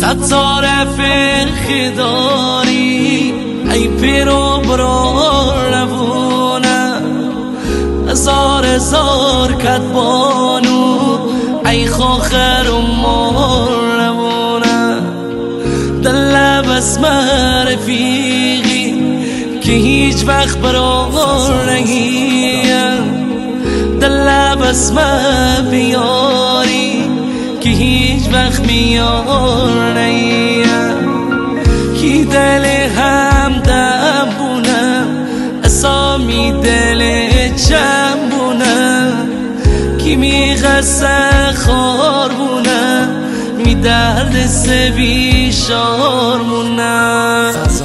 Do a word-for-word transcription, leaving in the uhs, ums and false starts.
ستار فرخ داری ای پیر و برار نبونه هزار هزار کدبانو ای خوخر و مار نبونه دل بسمه رفیقی که هیچ وقت برار نگیم دل بسمه بیاری که هیچ وقت میار نیم کی دل هم دم بونم اسامی دل چم بونم کی میغسه خار بونم می درد سوی شار مونم